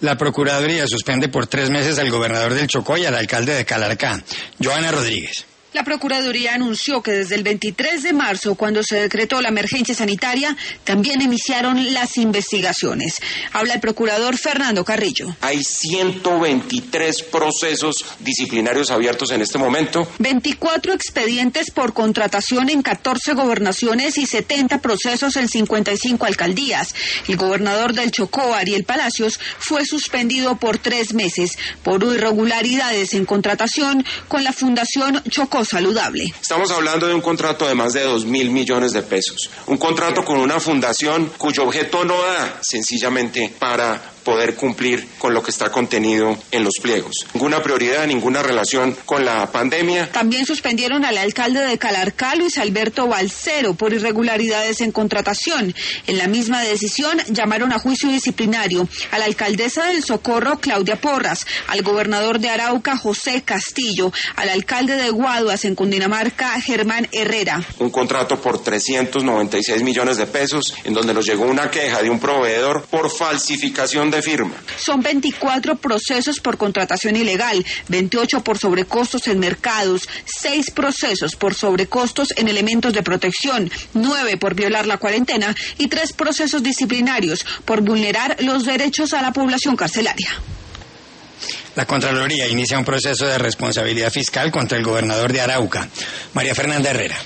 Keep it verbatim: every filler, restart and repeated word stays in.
La Procuraduría suspende por tres meses al gobernador del Chocó y al alcalde de Calarcá. Joana Rodríguez. La Procuraduría anunció que desde el veintitrés de marzo, cuando se decretó la emergencia sanitaria, también iniciaron las investigaciones. Habla el procurador Fernando Carrillo. Hay ciento veintitrés procesos disciplinarios abiertos en este momento. veinticuatro expedientes por contratación en catorce gobernaciones y setenta procesos en cincuenta y cinco alcaldías. El gobernador del Chocó, Ariel Palacios, fue suspendido por tres meses por irregularidades en contratación con la Fundación Chocó Saludable. Estamos hablando de un contrato de más de dos mil millones de pesos. Un contrato con una fundación cuyo objeto no da sencillamente para poder cumplir con lo que está contenido en los pliegos. Ninguna prioridad, ninguna relación con la pandemia. También suspendieron al alcalde de Calarcá, Luis Alberto Balcero, por irregularidades en contratación. En la misma decisión llamaron a juicio disciplinario a la alcaldesa del Socorro, Claudia Porras, al gobernador de Arauca, José Castillo, al alcalde de Guaduas, en Cundinamarca, Germán Herrera. Un contrato por trescientos noventa y seis millones de pesos, en donde nos llegó una queja de un proveedor por falsificación de firma. Son veinticuatro procesos por contratación ilegal, veintiocho por sobrecostos en mercados, seis procesos por sobrecostos en elementos de protección, nueve por violar la cuarentena y tres procesos disciplinarios por vulnerar los derechos a la población carcelaria. La Contraloría inicia un proceso de responsabilidad fiscal contra el gobernador de Arauca, María Fernanda Herrera.